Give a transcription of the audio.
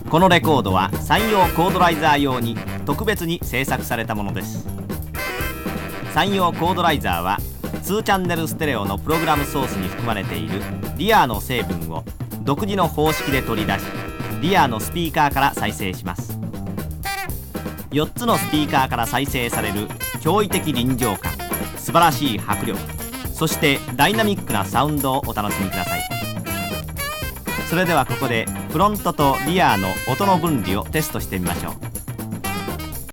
このレコードは山陽コードライザー用に特別に制作されたものです。山陽コードライザーは2チャンネルステレオのプログラムソースに含まれているリアーの成分を独自の方式で取り出し、リアーのスピーカーから再生します。4つのスピーカーから再生される驚異的臨場感、素晴らしい迫力、そしてダイナミックなサウンドをお楽しみください。それではここでフロントとリアーの音の分離をテストしてみましょう。